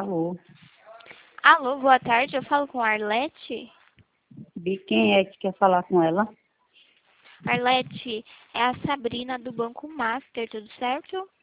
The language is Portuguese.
Alô, Alô, boa tarde, eu falo com a Arlete. de quem é que quer falar com ela? Arlete, é a Sabrina do Banco Master, tudo certo?